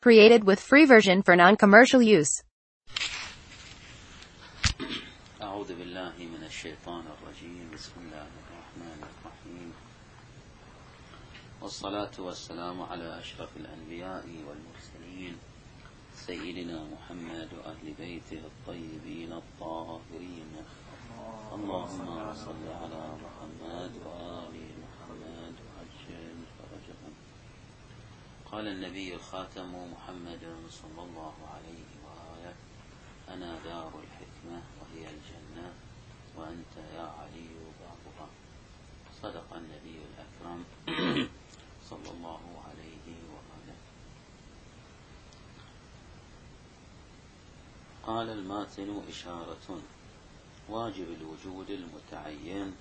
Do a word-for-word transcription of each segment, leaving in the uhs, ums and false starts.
Created with free version for non-commercial use. أعوذ بالله من الشيطان الرجيم. بسم الله الرحمن الرحيم، والصلاة والسلام على أشرف الأنبياء والمرسلين سيدنا محمد وأهل بيته الطيبين الطاهرين. اللهم صل على محمد وآل محمد وعجل فرجهم. قال النبي الخاتم محمد صلى الله عليه وآله: أنا دار الحكمة وهي الجنة وأنت يا علي بابها. صدق النبي الأكرم صلى الله عليه وآله. قال الماتن: إشارة واجب الوجود المتعين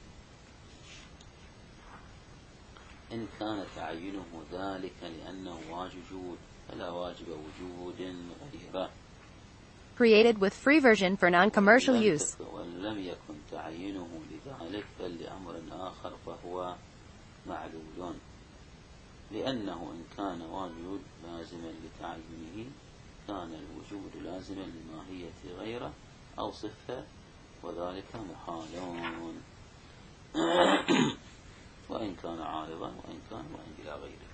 إن كان تعينه ذلك لأنه واجب فلا واجب وجود غيره. Created with free version for non-commercial use. وإن لم يكن تعينه لذلك بل لأمر آخر فهو معلول، لأنه إن كان واجب لازما لتعينه كان الوجود لازما لماهية غيره أو صفة، وذلك محال وإن كان عارضا وإن كان وإن إلى غيره.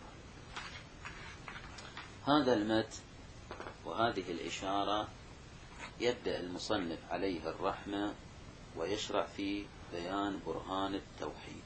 هذا المت وهذه الإشارة يبدأ المصنف عليه الرحمة ويشرع في بيان برهان التوحيد.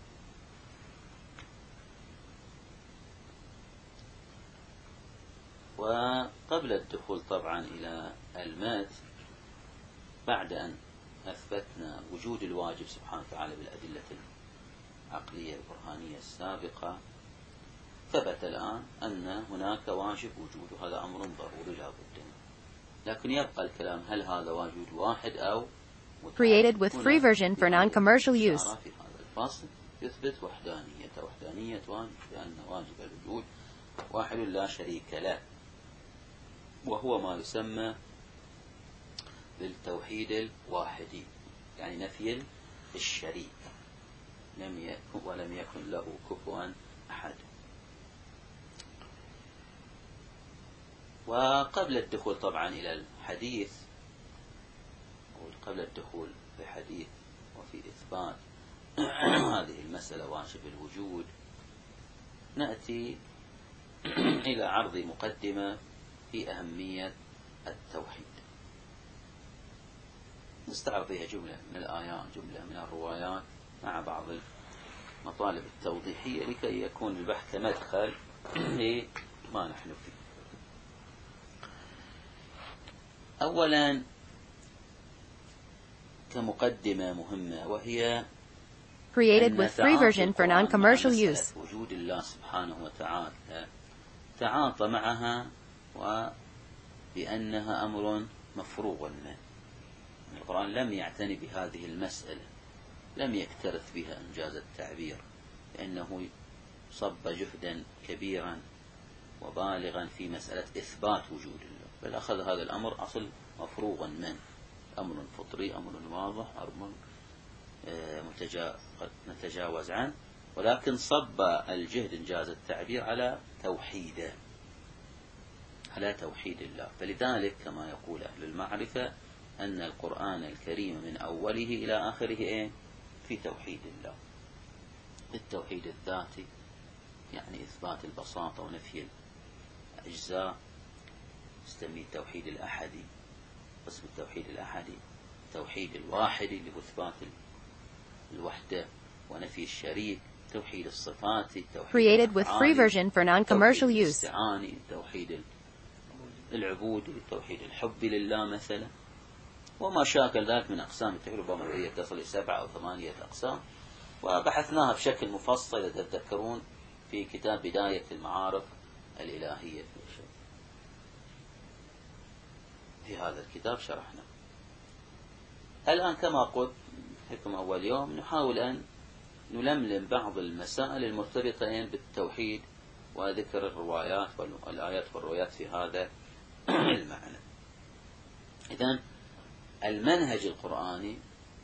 وقبل الدخول طبعا إلى المت، بعد أن أثبتنا وجود الواجب سبحانه وتعالى بالأدلة العقلية البرهانية السابقة، ثبت الآن أن هناك واجب وجود، وهذا أمر ضروري لا بد منه. لكن يبقى الكلام: هل هذا واجب واحد أو متعدد؟ Created with free version for non-commercial use. في هذا الفصل يثبت وحدانية وحدانية واجب، لأن واجب الوجود واحد لا شريك له، وهو ما يسمى بالتوحيد الواحدي، يعني نفي الشريك، لم يكن ولم يكن له كفوا أحد. وقبل الدخول طبعا إلى الحديث، قبل الدخول في حديث وفي إثبات هذه المسألة واجب الوجود، نأتي إلى عرض مقدمة في أهمية التوحيد، نستعرض فيها جملة من الآيات جملة من الروايات مع بعض المطالب التوضيحية لكي يكون البحث مدخل لما نحن فيه. أولا كمقدمة مهمة، وهي Created with free version for non-commercial use. وجود الله سبحانه وتعالى تعاطى معها وبأنها أمر مفروغ منه. القرآن لم يعتني بهذه المسألة، لم يكترث بها إنجاز التعبير، لأنه صب جهدا كبيرا وبالغا في مسألة إثبات وجود الله، بل أخذ هذا الأمر أصل مفروغا منه، أمر فطري، أمر واضح، أمر نتجاوز عنه، ولكن صب الجهد إنجاز التعبير على توحيده، على توحيد الله. فلذلك كما يقول أهل المعرفة أن القرآن الكريم من أوله إلى آخره إيه؟ في توحيد الله، التوحيد الذاتي، يعني إثبات البساطة ونفي الأجزاء، نسميه التوحيد الأحدي، قسم التوحيد الأحدي، توحيد الواحدي اللي هو إثبات الوحدة ونفي الشريك، توحيد الصفات، Created with free version for non-commercial use. توحيد العبودي، توحيد الحب لله مثلا، وما شاكل ذلك من أقسام التوحيد، ربما هي تصل إلى سبعة أو ثمانية أقسام، وبحثناها بشكل مفصل إذا تذكرون في كتاب بداية المعارف الإلهية. في هذا الكتاب شرحنا. الآن كما قلت لكم أول يوم، نحاول أن نلملم بعض المسائل المرتبطة بالتوحيد وذكر الروايات والآيات والروايات في هذا المعنى. إذن المنهج القرآني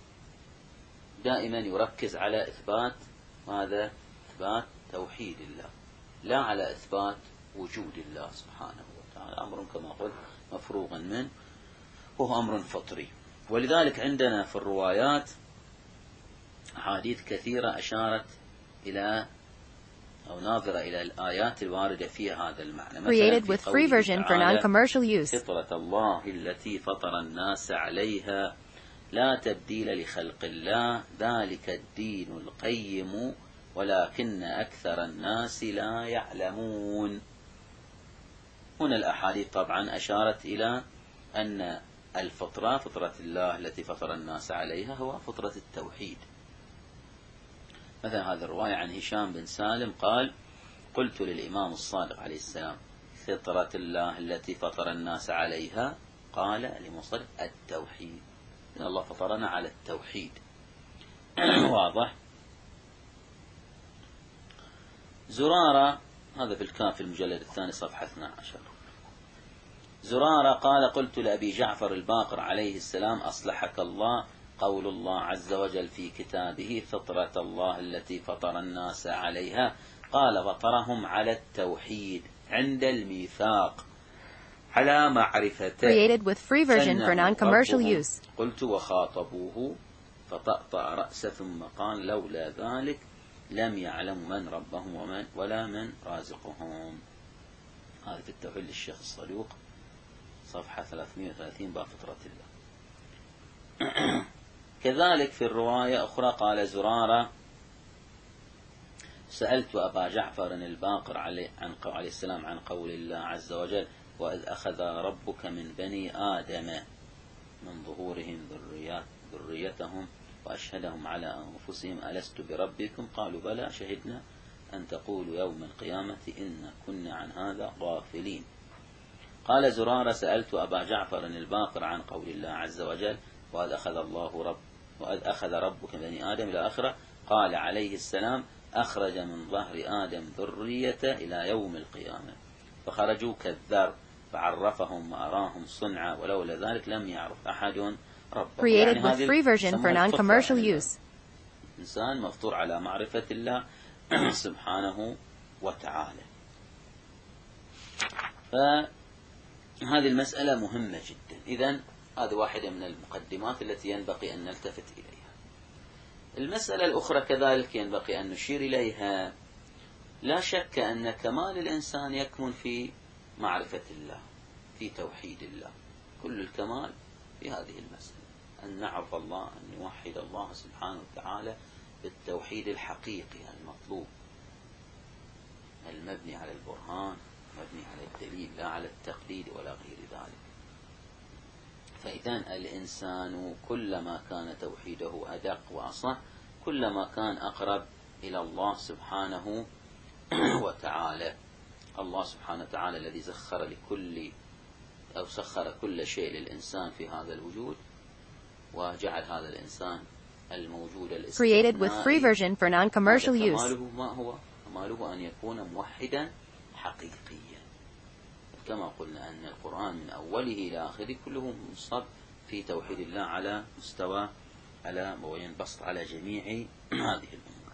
دائما يركز على إثبات ماذا؟ إثبات توحيد الله، لا على إثبات وجود الله سبحانه أمر كما قلت مفروغ منه، وهو أمر فطري. ولذلك عندنا في الروايات أحاديث كثيرة أشارت إلى أو ناظرة إلى الآيات الواردة فيها هذا المعنى. Created with free version for non-commercial use. فطرة الله التي فطر الناس عليها لا تبديل لخلق الله ذلك الدين القيم ولكن أكثر الناس لا يعلمون. هنا الأحاديث طبعا أشارت إلى أن الفطرة فطرة الله التي فطر الناس عليها هو فطرة التوحيد. مثلا هذه الرواية عن هشام بن سالم قال: قلت للإمام الصادق عليه السلام: فطرة الله التي فطر الناس عليها؟ قال لمصدق: التوحيد. إن الله فطرنا على التوحيد. واضح. زرارة، هذا في الكافي المجلد الثاني صفحة اثني عشر. زرارة قال: قلت لأبي جعفر الباقر عليه السلام: أصلحك الله، قول الله عز وجل في كتابه: فطرة الله التي فطر الناس عليها. قال: فطرهم على التوحيد عند الميثاق على معرفته. Created with free version for non-commercial use. قلت: وخاطبوه فطأطأ رأسه ثم قال: لولا ذلك لم يعلم من ربهم ومن ولا من رازقهم. هذا في التوحيد للشيخ الصدوق صفحة ثلاثمائة وثلاثين باب فطرة الله. كذلك في الرواية أخرى قال زرارة: سألت أبا جعفر الباقر عليه, عن عليه السلام عن قول الله عز وجل: وإذ أخذ ربك من بني آدم من ظهورهم ذريات ذريتهم وأشهدهم على أنفسهم ألست بربكم؟ قالوا: بلى شهدنا أن تقولوا يوم القيامة إن كنا عن هذا غافلين. قال زرارة: سألت أبا جعفر الباقر عن قول الله عز وجل: وإذ أخذ الله رب وإذ أخذ ربك بني آدم إلى آخره. قال عليه السلام: أخرج من ظهر آدم ذريته إلى يوم القيامة فخرجوا كالذر فعرفهم وأراهم صنعا ولولا ذلك لم يعرف أحد ربه. Created يعني with free version for non-commercial use. إنسان مفطور على معرفة الله سبحانه وتعالى. فهذه المسألة مهمة جدا. إذن هذه واحدة من المقدمات التي ينبغي أن نلتفت إليها. المسألة الأخرى كذلك ينبغي أن نشير إليها. لا شك أن كمال الإنسان يكمن في معرفة الله، في توحيد الله. كل الكمال في هذه المسألة، أن نعرف الله، أن نوحد الله سبحانه وتعالى بالتوحيد الحقيقي المطلوب، المبني على البرهان، مبني على الدليل، لا على التقليد ولا غير ذلك. فإذن الإنسان كلما كان توحيده أدق وأصح كلما كان أقرب إلى الله سبحانه وتعالى. الله سبحانه وتعالى الذي سخر لكل أو سخر كل شيء للإنسان في هذا الوجود، وجعل هذا الإنسان الموجود الاستثنائي Created with free version for non-commercial use. كماله ما هو؟ كماله أن يكون موحدا حقيقيا. كما قلنا أن القرآن من أوله إلى آخره كله منصب في توحيد الله على مستوى على وينبسط على جميع هذه الأمور.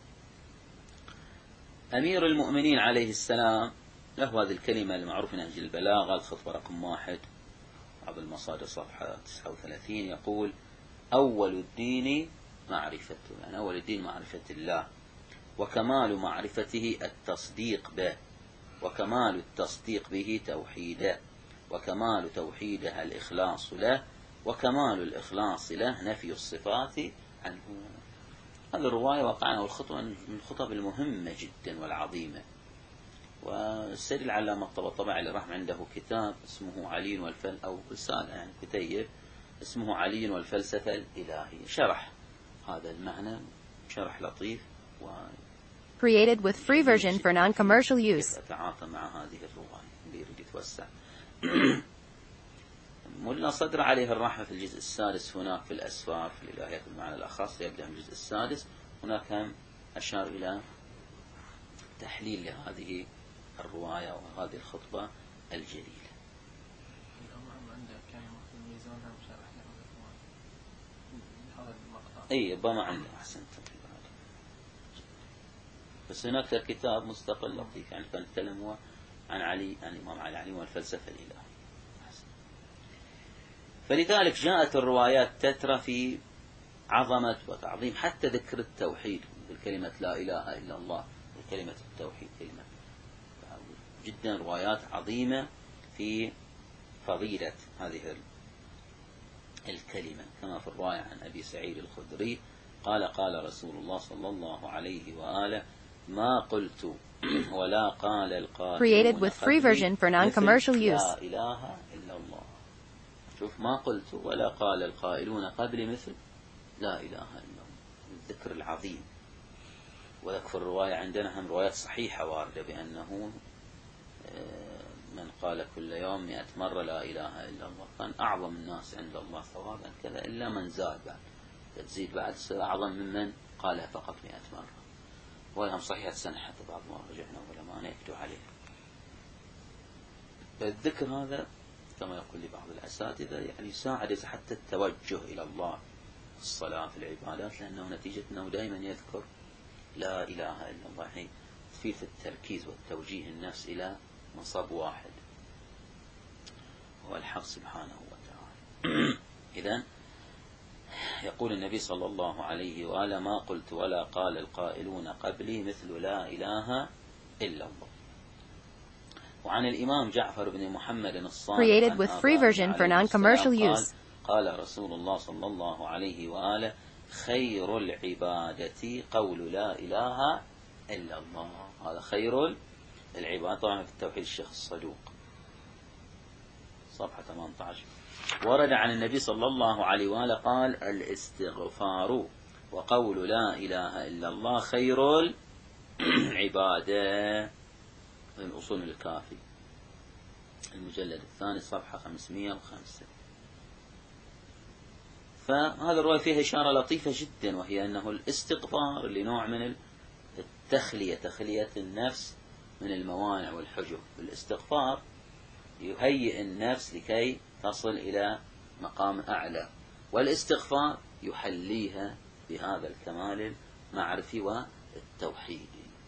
أمير المؤمنين عليه السلام له هذه الكلمة المعروفة نهج البلاغة الخطبة رقم واحد بعض المصادر صفحة تسعة وثلاثين يقول: أول الدين معرفة يعني أول الدين معرفة الله، وكمال معرفته التصديق به، وكمال التصديق به توحيده، وكمال توحيده الإخلاص له، وكمال الإخلاص له نفي الصفات عنه. هذه الرواية وقعنا والخطبة من الخطب المهمة جدا والعظيمة. والسيد العلامة الطباطبائي اللي راح عنده كتاب اسمه علي والفل أو رسالة يعني كتيب اسمه علي والفلسفة الإلهية، شرح هذا المعنى شرح لطيف و Created with free version for non-commercial use. أتعاطى مع هذه الرواية اللي يريد يتوسع. ملا صدر عليه الرحمة في الجزء السادس هناك في الأسفار في الإلهيات بالمعنى الأخص يبدأ من الجزء السادس. هناك هم أشار إلى تحليل لهذه الرواية وهذه الخطبة الجليلة. أي ربما عنده أحسنت. بس هناك كتاب مستقل لطيف يعني كان يتكلم هو عن علي عن الإمام علي علي والفلسفة الإلهية. فلذلك جاءت الروايات تترى في عظمة وتعظيم حتى ذكر التوحيد بالكلمة لا إله إلا الله، بكلمة التوحيد كلمة جدا روايات عظيمة في فضيلة هذه الكلمة، كما في الرواية عن أبي سعيد الخدري قال قال رسول الله صلى الله عليه وآله ما قلت ولا قال القائلون قبلي لا إله إلا الله. شوف، ما قلت ولا قال القائلون قبلي مثل لا إله إلا الله، الذكر العظيم. وذكر الرواية عندنا هم روايات صحيحة واردة بأنه من قال كل يوم مئة مرة لا إله إلا الله كان أعظم الناس عند الله ثوابا كذا، إلا من زاد بعد تزيد بعد تصير أعظم ممن قالها فقط مئة مرة. وهم صحيحة سنة حتى بعض ما رجعنا ولا يكتب عليه. فالذكر هذا كما يقول لي بعض الأساتذة يعني يساعد حتى التوجه إلى الله في الصلاة في العبادات، لأنه نتيجة أنه دائما يذكر لا إله إلا الله يعني تفيد التركيز والتوجيه النفس إلى مصاب واحد هو الحق سبحانه وتعالى. إذن يقول النبي صلى الله عليه وآله ما قلت ولا قال القائلون قبلي مثل لا إله إلا الله. وعن الإمام جعفر بن محمد الصادق created with free version for non-commercial use. قال رسول الله صلى الله عليه وآله خير العبادة قول لا إله إلا الله. هذا خير العبادة طبعا في التوحيد الشيخ الصدوق صفحة ثمانية عشر. ورد عن النبي صلى الله عليه وآله قال الاستغفار وقول لا إله إلا الله خير العبادة من أصول الكافي المجلد الثاني صفحة خمسمئة وخمسة. فهذا الرواية فيها إشارة لطيفة جدا، وهي أنه الاستغفار لنوع من التخلية، تخلية النفس من الموانع والحجب. الاستغفار يهيئ النفس لكي تصل إلى مقام أعلى، والاستغفار يحليها بهذا الكمال المعرفي والتوحيدي.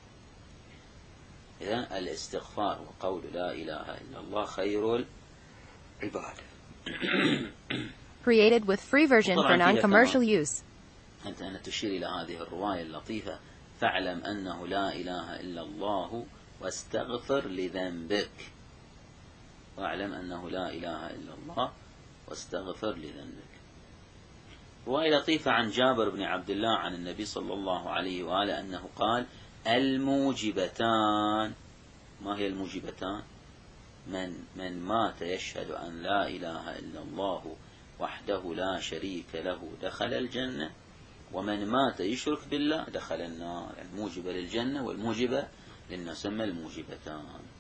إذن الاستغفار وقول لا إله إلا الله خير العبادة. created with free version for non-commercial use. أنت أن تشير إلى هذه الرواية اللطيفة فاعلم أنه لا إله إلا الله واستغفر لذنبك. واعلم أنه لا إله إلا الله واستغفر لذنبك. رواية لطيفة عن جابر بن عبد الله عن النبي صلى الله عليه وآله أنه قال الموجبتان. ما هي الموجبتان؟ من من مات يشهد أن لا إله إلا الله وحده لا شريك له دخل الجنة، ومن مات يشرك بالله دخل النار. الموجبة للجنة والموجبة للنار سمى الموجبتان.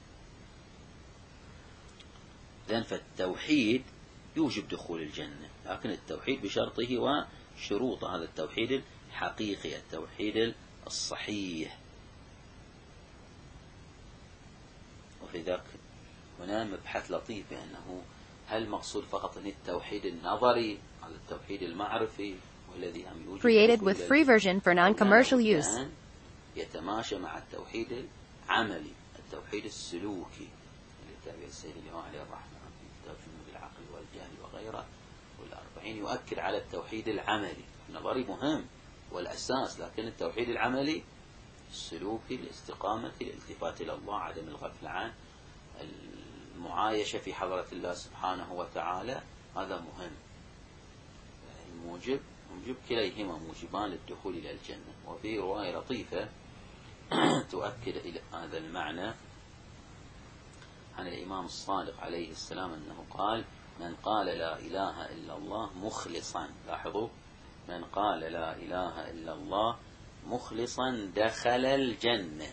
إذن فالتوحيد يوجب دخول الجنة، لكن التوحيد بشرطه وشروط هذا التوحيد الحقيقي، التوحيد الصحيح. وفي ذاك هنا مبحث لطيف بأنه هل مقصود فقط أن التوحيد النظري على التوحيد المعرفي والذي هم يوجد created with free version for non-commercial use. يتماشى مع التوحيد العملي، التوحيد السلوكي اللي تابع السيد الإمام عليه الرحمة في كتاب جنود العقل والجهل وغيره والأربعين يؤكد على التوحيد العملي. النظري مهم والأساس، لكن التوحيد العملي السلوكي الاستقامة الالتفات إلى الله عدم الغفل عن المعايشة في حضرة الله سبحانه وتعالى هذا مهم. الموجب موجب كليهما موجبان للدخول إلى الجنة. وفي رواية لطيفة تؤكد إلى هذا المعنى عن الإمام الصادق عليه السلام أنه قال من قال لا إله إلا الله مخلصا، لاحظوا، من قال لا إله إلا الله مخلصا دخل الجنة.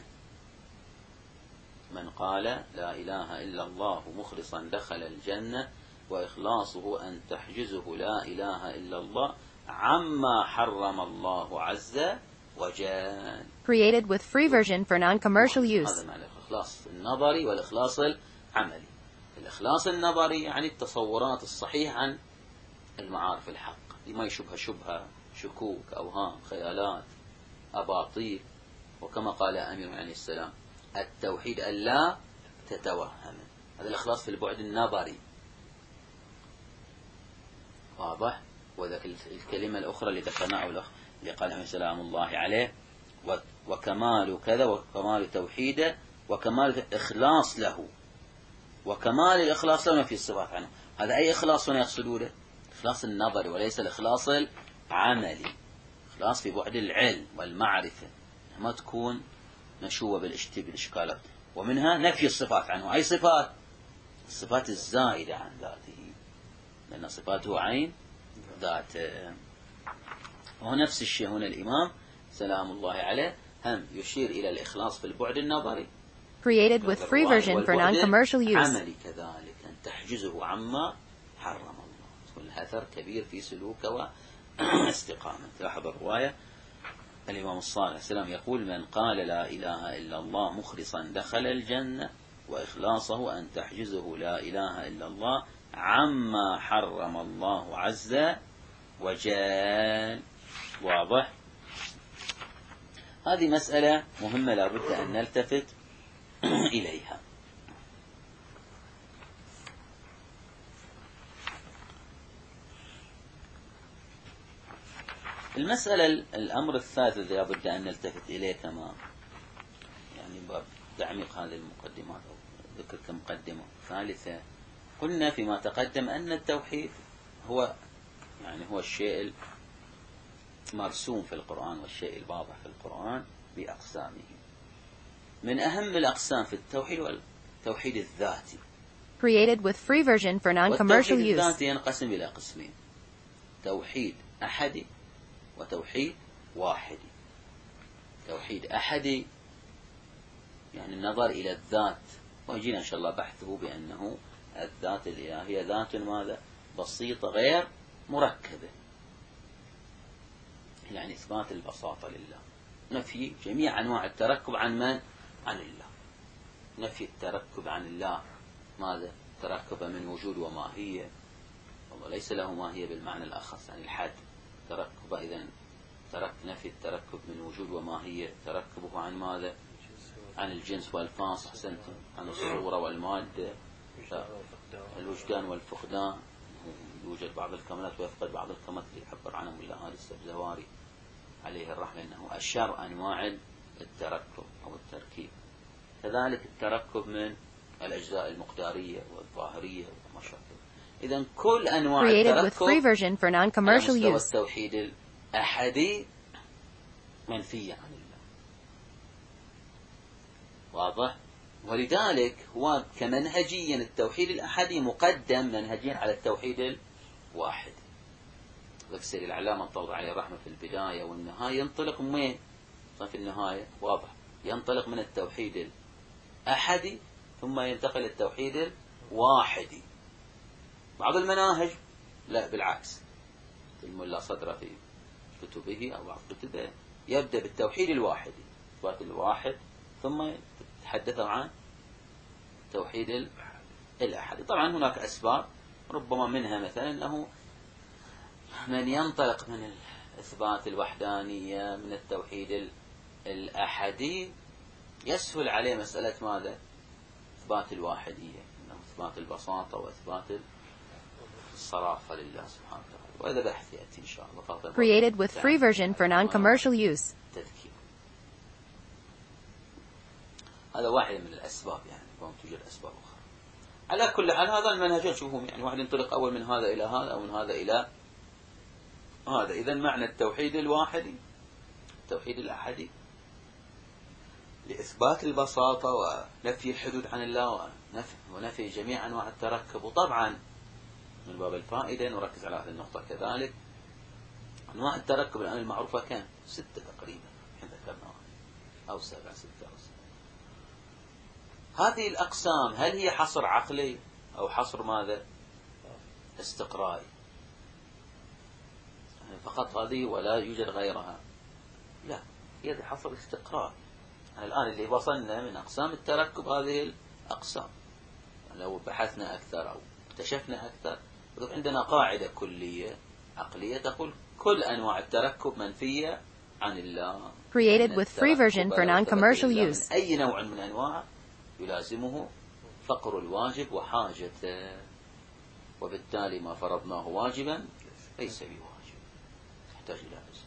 من قال لا إله إلا الله مخلصا دخل الجنة، وإخلاصه أن تحجزه لا إله إلا الله عما حرم الله عز وجل. created with free version for non-commercial use. هذا معنى الإخلاص النظري والإخلاص العملي. الإخلاص النظري يعني التصورات الصحيحة عن المعارف الحق، لما يشبه شبهة شكوك أوهام خيالات أباطيل. وكما قال أمير عليه السلام التوحيد أن لا تتوهم. هذا الإخلاص في البعد النظري، واضح. وذاك الكلمة الأخرى اللي ذكرناها الأخ اللي قال سلام الله عليه، وكمال كذا، وكمال توحيده، وكمال إخلاص له، وكمال الإخلاص له في الصفات عنه. هذا أي إخلاص هنا يقصدونه؟ إخلاص النظري وليس الإخلاص العملي. إخلاص في بعد العلم والمعرفة، ما تكون مشوبة بالإشكالات. ومنها نفي الصفات عنه. أي صفات؟ الصفات الزائدة عن ذاته، لأن صفاته عين ذاته. وهو نفس الشيء هنا الإمام سلام الله عليه هم يشير إلى الإخلاص في البعد النظري. Created with free version for non-commercial use. عملي كذلك أن تحجزه عما حرم الله، تكون الأثر كبير في سلوك واستقامة. لاحظ الرواية، الإمام الصالح عليه السلام يقول: من قال لا إله إلا الله مخلصا دخل الجنة، وإخلاصه أن تحجزه لا إله إلا الله عما حرم الله عز وجل. واضح؟ هذه مسألة مهمة لابد أن نلتفت إليها. المسألة الأمر الثالث الذي لابد أن نلتفت إليه كما يعني باب تعميق هذه المقدمات أو ذكر كمقدمة ثالثة، قلنا فيما تقدم أن التوحيد هو يعني هو الشيء المرسوم في القرآن والشيء الواضح في القرآن بأقسامه. من أهم الأقسام في التوحيد والتوحيد الذاتي. Created with free version for non-commercial والتوحيد use. الذاتي ينقسم إلى قسمين: توحيد أحدي وتوحيد واحدي. توحيد أحدي يعني النظر إلى الذات، ويجينا إن شاء الله بحثه بأنه الذات الإلهية ذات ماذا؟ بسيطة غير مركبة، يعني إثبات البساطة لله، نفي جميع أنواع التركب عن من؟ عن الله. نفي التركب عن الله، ماذا؟ تركب من وجود وماهية، والله ليس له ماهية بالمعنى الأخص عن الحد. تركب إذن ترك نفي التركب من وجود وماهية، تركبه عن ماذا؟ عن الجنس والفاص، أحسنتم، عن الصورة والمادة، الوجدان والفقدان. يوجد بعض الكمالات ويفقد بعض الكمالات اللي يعبر عنهم الله هذا السبزواري عليه الرحمة، أنه أشر أنواع التركب أو التركيب. كذلك التركب من الأجزاء المقدارية والظاهرية وما شابه. إذن كل أنواع التركب على مستوى التوحيد الأحدي منفية عن الله. واضح؟ ولذلك هو كمنهجيا التوحيد الأحدي مقدم منهجيا على التوحيد الواحد. وكسر العلامة الطوض عليه الرحمة في البداية والنهاية ينطلق من وين؟ في النهاية واضح، ينطلق من التوحيد الأحدي ثم ينتقل التوحيد الواحدي. بعض المناهج لا، بالعكس، الملا صدر في كتبه أو بعض كتبه يبدأ بالتوحيد الواحدي، إثبات الواحد، ثم يتحدث عن التوحيد الأحدي. طبعا هناك أسباب، ربما منها مثلا أنه من ينطلق من إثبات الوحدانية من التوحيد الأحدي يسهل عليه مسألة ماذا؟ إثبات الواحدية، أنه إثبات البساطة وإثبات الصرافة لله سبحانه وتعالى. وهذا بحث يأتي إن شاء الله. Created with free version for non-commercial use. تذكير. هذا واحد من الأسباب، يعني توجد أسباب أخرى. على كل حال هذا المنهج شوفهم، يعني واحد ينطلق أول من هذا إلى هذا أو من هذا إلى هذا. إذن معنى التوحيد الواحدي التوحيد الأحدي لإثبات البساطة ونفي الحدود عن الله ونفي, ونفي جميع أنواع التركب. وطبعا من باب الفائدة نركز على هذه النقطة كذلك. أنواع التركب الآن المعروفة كان ستة تقريبا، حين ذكرناها، أو سبعة ستة أو سبعة. هذه الأقسام هل هي حصر عقلي أو حصر ماذا؟ استقرائي؟ يعني فقط هذه ولا يوجد غيرها؟ لا، هي حصر استقرائي. يعني الآن اللي وصلنا من أقسام التركب هذه الأقسام، يعني لو بحثنا أكثر أو اكتشفنا أكثر، عندنا قاعدة كلية عقلية تقول كل أنواع التركب منفية عن الله. Created with free version for non-commercial use. أي نوع من أنواع يلازمه فقر الواجب وحاجته، وبالتالي ما فرضناه واجبا ليس بواجب، تحتاج إلى أزل.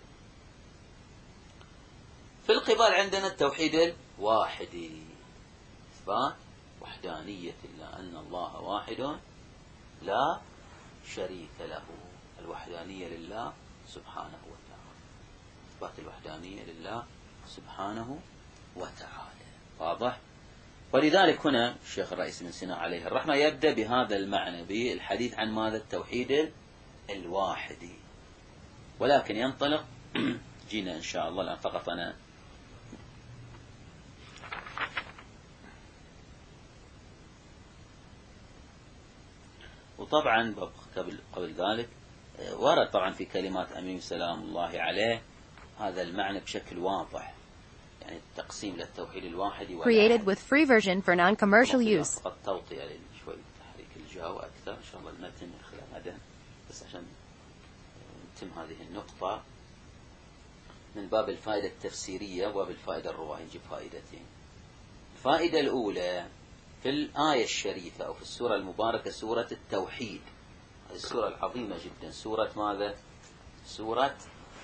في القبال عندنا التوحيد الواحدي، إثبات وحدانية الله، أن الله واحد لا شريك له، الوحدانية لله سبحانه وتعالى، إثبات الوحدانية لله سبحانه وتعالى. واضح؟ ولذلك هنا الشيخ الرئيس بن سينا عليه الرحمة يبدأ بهذا المعنى، بالحديث عن ماذا؟ التوحيد الواحدي، ولكن ينطلق جينا إن شاء الله الآن فقط أنا وطبعا قبل, قبل ذلك ورد طبعا في كلمات أمين سلام الله عليه هذا المعنى بشكل واضح، يعني التقسيم للتوحيد الواحدي Created with free version for non-commercial use. فقط توطئة شوي تحريك الجو أكثر إن شاء الله المتن من خلال هذا، بس عشان نتم هذه النقطة من باب الفائدة التفسيرية وباب الفائدة الروائية. نجيب فائدتين. الفائدة الأولى في الآية الشريفة أو في السورة المباركة سورة التوحيد، هذه السورة العظيمة جدا، سورة ماذا؟ سورة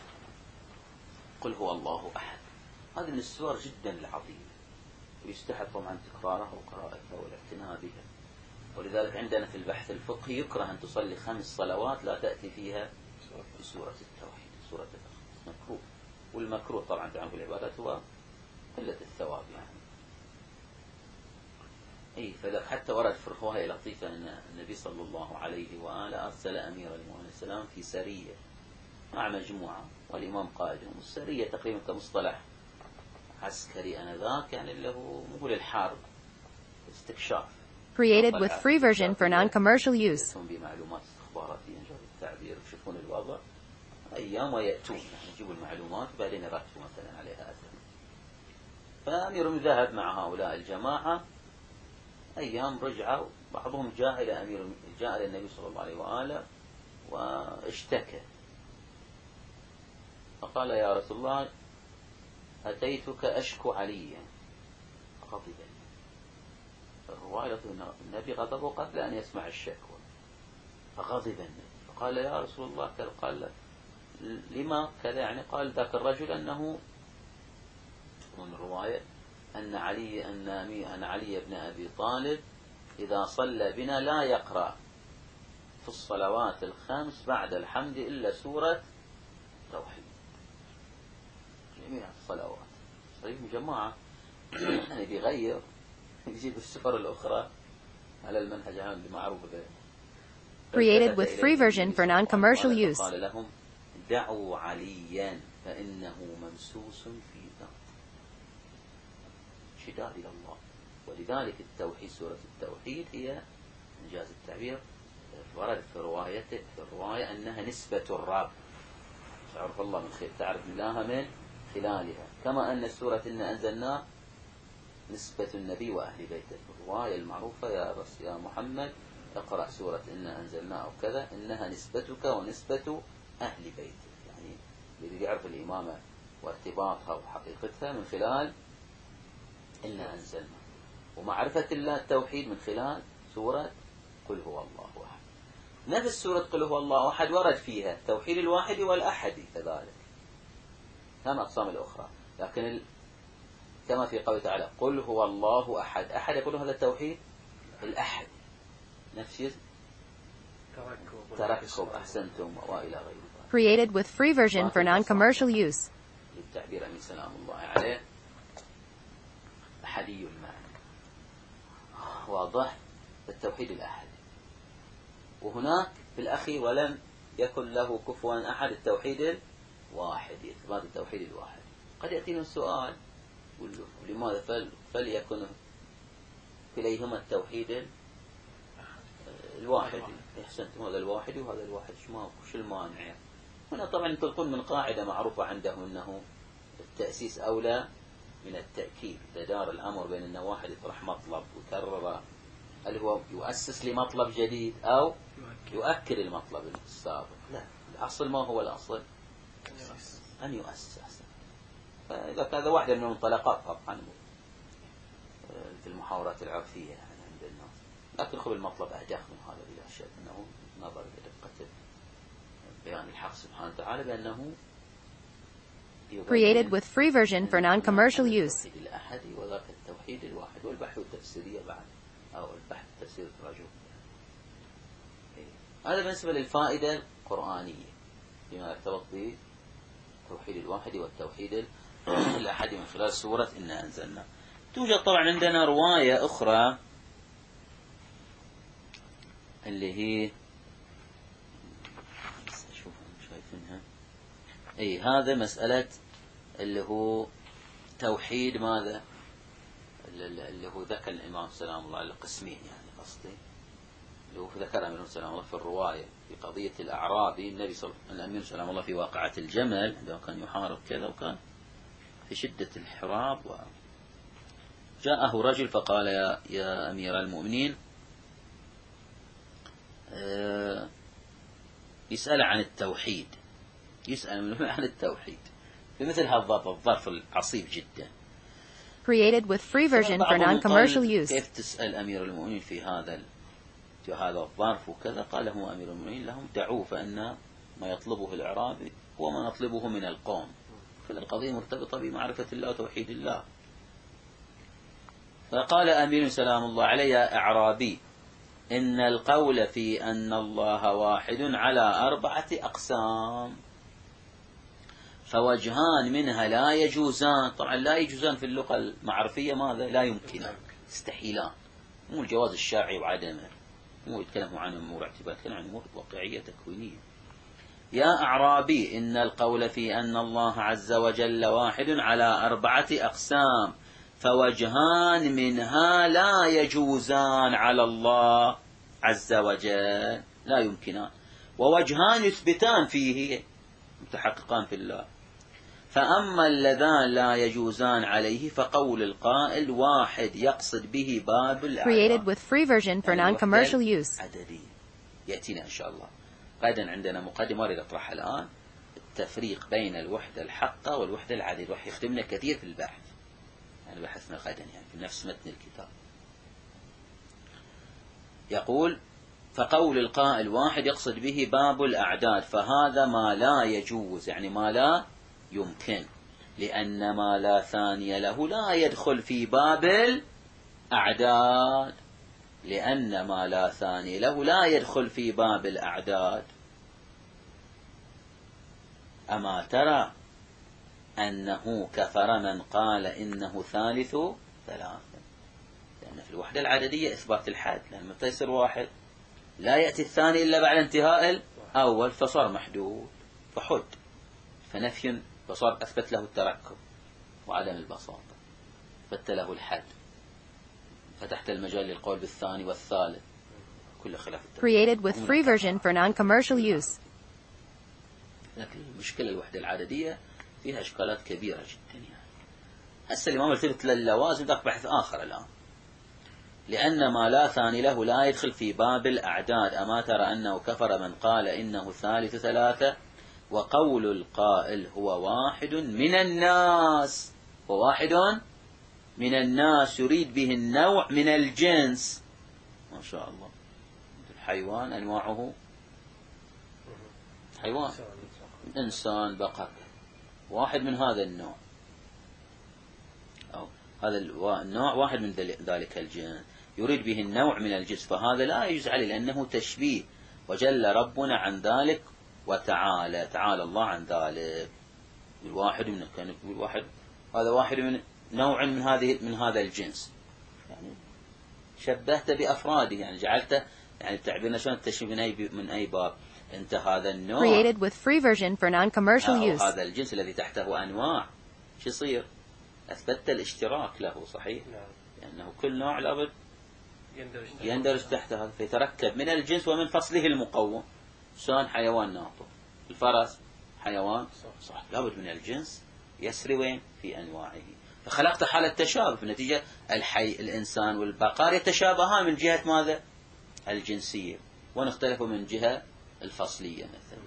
قل هو الله أحد. هذه من السور جدا العظيمة ويستحب طبعا تكرارها وقراءتها والاعتناء بها، ولذلك عندنا في البحث الفقهي يكره أن تصلي خمس صلوات لا تأتي فيها بسورة التوحيد، سورة مكروه. والمكروه طبعا دعم في العبادات هو قلة الثواب يعني. أي فذلك حتى ورد في الرواية لطيفة أن النبي صلى الله عليه وآله أرسل أمير المؤمنين السلام في سرية مع مجموعة والإمام قائدهم، والسرية تقريبا كمصطلح عسكري أنذاك يعني له نقول الحرب استكشاف. Created with free version for non-commercial use. بمعلومات استخباراتية إن جاز التعبير، يشوفون الوضع أيام ويأتون يعني يجيبوا المعلومات وبعدين يرتبوا مثلا عليها أثر. فأميرهم ذهب مع هؤلاء الجماعة، أيام رجعوا بعضهم جاء إلى أمير جاء إلى النبي صلى الله عليه وآله واشتكى، فقال يا رسول الله أتيتك أشكو عليا، غضب الرواية النبي غضبه قبل أن يسمع الشكوى، فغضب النبي فقال يا رسول الله كذا، قال لما كذا يعني؟ قال ذاك الرجل أنه من الرواية أن علي أن أن علي بن أبي طالب إذا صلى بنا لا يقرأ في الصلوات الخمس بعد الحمد إلا سورة توحيد، جميع الصلوات صحيح جماعة يعني بيغير يجيب السفر الأخرى على المنهج عام المعروف به. Created with free version for non-commercial use. قال لهم دعوا عليا فإنه ممسوس في ذات، شداد إلى الله. ولذلك التوحيد سورة التوحيد هي إنجاز التعبير ورد في روايته في الرواية أنها نسبة الرب، تعرف الله من خير تعرف الله من خلالها، كما أن سورة إن أنزلنا نسبة النبي وأهل بيته. الرواية المعروفة يا رس يا محمد اقرأ سورة إن أنزلنا أو كذا إنها نسبتك ونسبة أهل بيتك، يعني اللي يعرف الإمامة وارتباطها وحقيقتها من خلال إن أنزلنا، ومعرفة الله التوحيد من خلال سورة قل هو الله أحد. نفس سورة قل هو الله أحد ورد فيها التوحيد الواحد والأحد كذلك كما أقسام الأخرى، لكن ال... كما في قوله تعالى قل هو الله أحد، أحد يقول هذا التوحيد الأحد نفس تركب أحسنتم وإلى غير ذلك. Created with free version for non-commercial use. للتعبير أمين سلام الله عليه أحدي المعنى واضح التوحيد الأحد. وهناك في الأخير ولم يكن له كفوا أحد التوحيد الواحد، إثبات التوحيد الواحد. قد يأتينا السؤال لماذا فل فليكن كليهما التوحيد الواحد؟ احسنتم هذا الواحد وهذا الواحد شو المانع؟ هنا طبعا ينطلقون من قاعدة معروفة عندهم أنه التأسيس أولى من التأكيد. إذا دار الأمر بين أن واحد يطرح مطلب وكرر هل هو يؤسس لمطلب جديد أو يؤكد المطلب السابق؟ لا، الأصل ما هو الأصل؟ أن يؤسس. فإذا كان هذا واحدة من المنطلقات طبعا في المحاورات العرفية يعني عند الناس. لكن خب المطلب أدق من هذا بلا شك، أنه نظر إلى دقة بيان الحق سبحانه وتعالى بأنه Created with free version for non-commercial use. التوحيد الأحدي وذاك التوحيد الواحد، والبحث التفسيرية بعد، أو البحث التفسير الرجوع. هذا بالنسبة للفائدة القرآنية فيما يرتبط بالتوحيد الواحد والتوحيد الأحدي من خلال سورة إنا أنزلنا. توجد طبعا عندنا رواية أخرى اللي هي شايفينها، أي هذا مسألة اللي هو توحيد ماذا، اللي هو ذكر الإمام سلام الله على قسمين، يعني قصدي اللي هو ذكر الإمام سلام الله في الرواية في قضية الأعرابي، النبي صلى الأمين سلام الله في واقعة الجمل عندما كان يحارب كذا وكان في شدة الحراب، وجاءه رجل فقال يا, يا أمير المؤمنين، أه يسأل عن التوحيد، يسأل عن التوحيد في مثل هذا الظرف العصيب جدا. Created with free version for non-commercial use. كيف تسأل أمير المؤمنين في هذا في هذا الظرف وكذا؟ قال له أمير المؤمنين لهم دعوه، فإن ما يطلبه الأعرابي هو ما نطلبه من القوم، فالقضية مرتبطة بمعرفة الله وتوحيد الله. فقال أمير سلام الله عليه يا أعرابي، إن القول في أن الله واحد على أربعة أقسام، فوجهان منها لا يجوزان. طبعا لا يجوزان في اللغة المعرفية ماذا؟ لا يمكنان، استحيلان، مو الجواز الشرعي وعدمه، مو يتكلموا عن أمور اعتبار، يتكلموا عن أمور واقعية تكوينية. يا أعرابي، إن القول في أن الله عز وجل واحد على أربعة أقسام، فوجهان منها لا يجوزان على الله عز وجل، لا يمكنان، ووجهان يثبتان فيه، متحققان في الله. فأما اللذان لا يجوزان عليه فقول القائل واحد يقصد به باب الأعداد. Created with free version for non-commercial use. عددية يأتينا إن شاء الله غدا، عندنا مقدمة أريد أطرحها الآن، التفريق بين الوحدة الحقة والوحدة العددية، راح يخدمنا كثير في البحث، يعني بحثنا غدا يعني في نفس متن الكتاب. يقول فقول القائل واحد يقصد به باب الأعداد، فهذا ما لا يجوز، يعني ما لا يمكن، لأن ما لا ثاني له لا يدخل في باب الأعداد، لأن ما لا ثاني له لا يدخل في باب الأعداد. أما ترى أنه كفر من قال إنه ثالث ثلاثة، لأن في الوحدة العددية إثبات الحد، لأن متى يصير واحد لا يأتي الثاني إلا بعد انتهاء الأول، فصار محدود فحد، فنفي فصار أثبت له التركب وعدم البساطة، ثبت له الحد، فتحت المجال للقول بالثاني والثالث، كل خلاف التركب. Created with free version for non-commercial use. لكن المشكلة الوحدة العددية فيها إشكالات كبيرة جدا، يعني هسه اللي ما ملتفت للوازم ذاك بحث آخر الآن. لأن ما لا ثاني له لا يدخل في باب الأعداد. أما ترى أنه كفر من قال إنه ثالث ثلاثة، وقول القائل هو واحد من الناس، وواحد من الناس يريد به النوع من الجنس. ما شاء الله، الحيوان أنواعه حيوان، إنسان، بقر، واحد من هذا النوع، أو هذا النوع واحد من ذلك الجنس، يريد به النوع من الجنس، فهذا لا يجوز عليه لأنه تشبيه، وجل ربنا عن ذلك وتعالى، تعالى الله عن ذلك. الواحد من كان الواحد هذا واحد من نوع من هذه من هذا الجنس، يعني شبهته بأفراده، يعني جعلته، يعني تعبيرنا شلون التشبيه من أي من أي باب، أنت هذا النوع Created with free version for non-commercial use. هذا الجنس الذي تحته أنواع، شو يصير؟ أثبتت الاشتراك له، صحيح؟ لأنه كل نوع لابد يندرج تحت هذا، فيتركب من الجنس ومن فصله المقوم. شلون حيوان ناطق، الفرس حيوان صح، لابد من الجنس يسري وين في أنواعه، فخلقت حالة تشابه، في النتيجة الحي الإنسان والبقر يتشابهان من جهة ماذا؟ الجنسية، ونختلف من جهة الفصلية مثلا.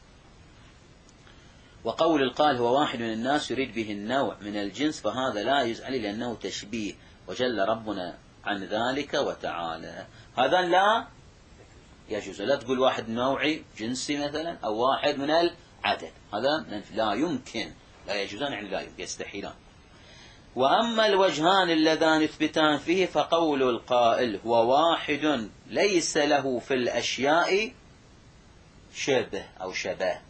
وقول القال هو واحد من الناس يريد به النوع من الجنس، فهذا لا يجوز عليه لأنه تشبيه، وجل ربنا عن ذلك وتعالى. هذا لا يجوز. لا تقول واحد نوعي جنسي مثلا أو واحد من العدد، هذا لا يمكن، لا يجوزان يعني لا يمكن، يستحيلان. وأما الوجهان اللذان يثبتان فيه فقول القائل هو واحد ليس له في الأشياء شبه أو شبه.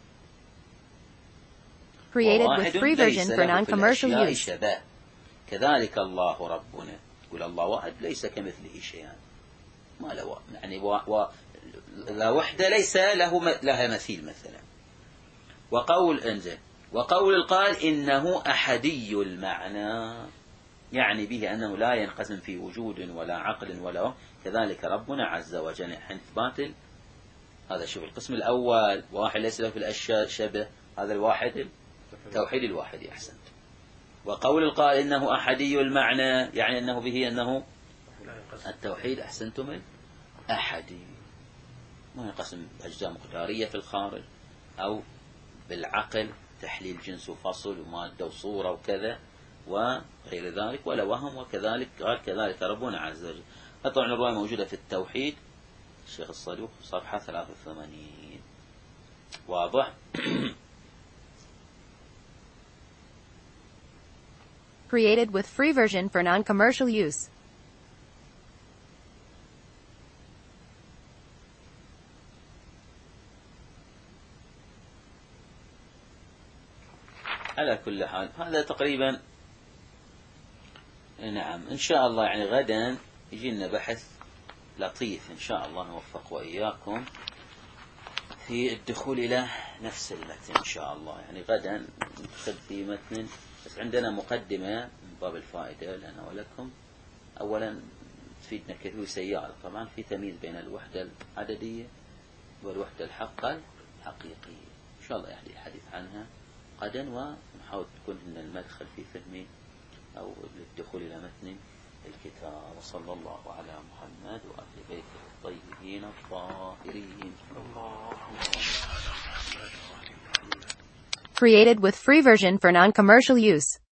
Created with free version for non-commercial use. شبه. كذلك الله ربنا، يقول الله واحد ليس كمثله شيء، ما له يعني و... و... لا وحده ليس له م... لها مثيل مثلا. وقول انزل وقول القائل إنه أحدي المعنى، يعني به أنه لا ينقسم في وجود ولا عقل ولا وهم. كذلك ربنا عز وجل عند باطل. هذا شوف القسم الأول واحد ليس له في الأشياء شبه، هذا الواحد توحيد الواحد. أحسنت. وقول القائل إنه أحدي المعنى يعني أنه به أنه التوحيد. أحسنتم. أحدي ما ينقسم أجزاء مقدارية في الخارج أو بالعقل تحليل جنس وفصل ومادة وصورة وكذا وغير ذلك، ولا وهم. وكذلك قال كذلك ربنا عز وجل. طبعا الرواية موجودة في التوحيد الشيخ الصدوق صفحة ثلاثة وثمانين. واضح. Created with free version for non-commercial use. على كل حال هذا تقريبا نعم. إن شاء الله يعني غدا يجينا بحث لطيف إن شاء الله نوفق وإياكم في الدخول إلى نفس المتن إن شاء الله. يعني غدا ندخل في متن، بس عندنا مقدمة من باب الفائدة لنا ولكم. أولا تفيدنا كثير سيارة، طبعا في تمييز بين الوحدة العددية والوحدة الحقة الحقيقية. إن شاء الله يعني الحديث عنها غدا، ونحاول تكون لنا المدخل في فهم أو للدخول إلى متن الكتاب. وصلى الله على محمد وآل بيته الطيبين الطاهرين. Created with free version for non-commercial use.